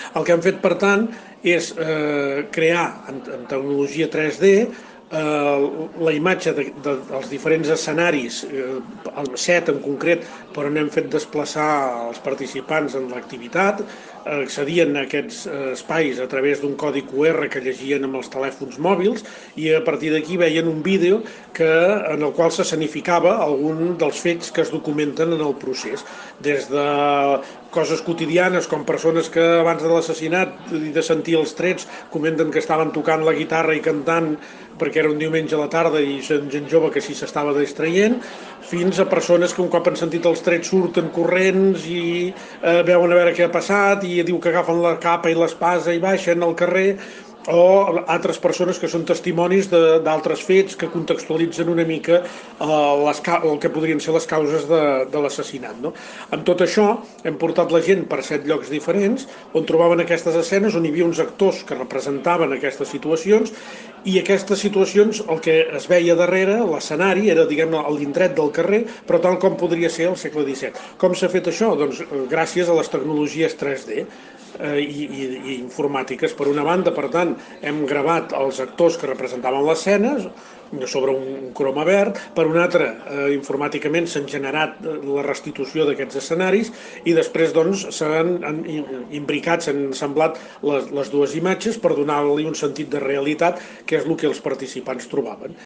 El que hem fet, per tant, és crear en tecnologia 3D la imatge dels diferents escenaris, el set en concret, per on hem fet desplaçar els participants en l'activitat, accedien a aquests espais a través d'un codi QR que llegien amb els telèfons mòbils i a partir d'aquí veien un vídeo en el qual s'escenificava algun dels fets que es documenten en el procés, des de coses quotidianes com persones que abans de l'assassinat i de sentir els trets comenten que estaven tocant la guitarra i cantant perquè era un diumenge a la tarda i gent jove que s'hi s'estava distraient, fins a persones que un cop han sentit els trets surten corrents i veuen a veure què ha passat i diu que agafen la capa i l'espasa i baixen al carrer, o altres persones que són testimonis d'altres fets que contextualitzen una mica el que podrien ser les causes de l'assassinat. No? Amb tot això hem portat la gent per 7 llocs diferents on trobaven aquestes escenes, on hi havia uns actors que representaven aquestes situacions i aquestes situacions, el que es veia darrere, l'escenari, era l'indret del carrer, però tal com podria ser al segle XVII. Com s'ha fet això? Doncs gràcies a les tecnologies 3D i informàtiques. Per una banda, per tant, hem gravat els actors que representaven l'escena sobre un croma verd, per una altra, informàticament s'han generat la restitució d'aquests escenaris i després doncs s'han imbricat, s'han ensamblat les dues imatges per donar-li un sentit de realitat, que és el que els participants trobaven.